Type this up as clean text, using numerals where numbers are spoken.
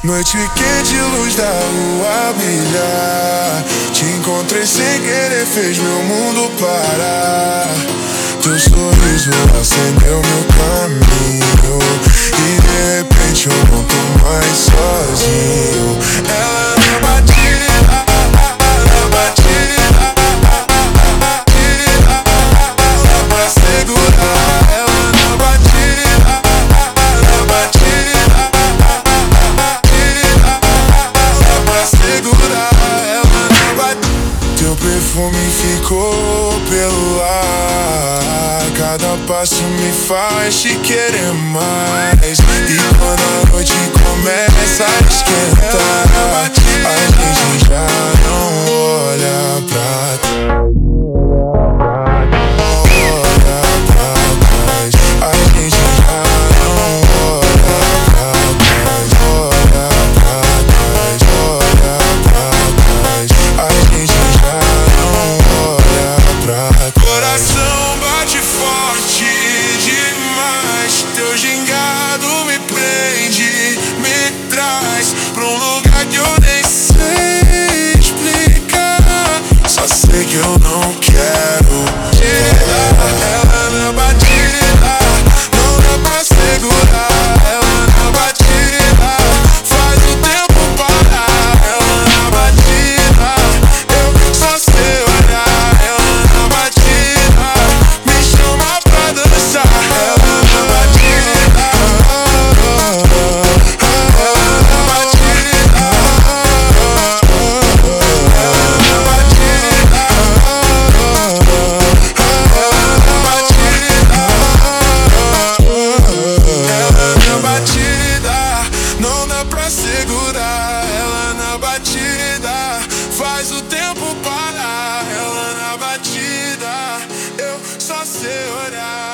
Noite quente, luz da lua brilhar. Te encontrei sem querer, fez meu mundo parar. Teu sorriso acendeu meu caminho e de repente eu não tô mais sozinho. Ela na batida, na batida, ela pra segurar. Ela na batida, na batida, ela pra segurar. Ela na batida. Teu perfume ficou pelo ar. Cada passo me faz te querer mais. E quando a noite começa a esquentar, a gente já não olha pra trás. Olha pra trás. A gente já não olha pra trás. Olha pra trás. Olha pra trás. A gente já não olha pra trás. Coração bate forte demais. Teu gingado me prende, me traz pra um lugar que eu nem sei explicar. Só sei que eu não quero tirar. Ela na batida, não dá pra segurar. Ela na batida, faz o tempo parar. Ela na batida, eu só sei olhar. Ela na batida, me chama pra dançar. Ela na batida, ela na batida, ela na batida, ela na batida, não dá pra segurar. Ela na batida, faz o tempo parar. Ela na batida, eu só sei olhar.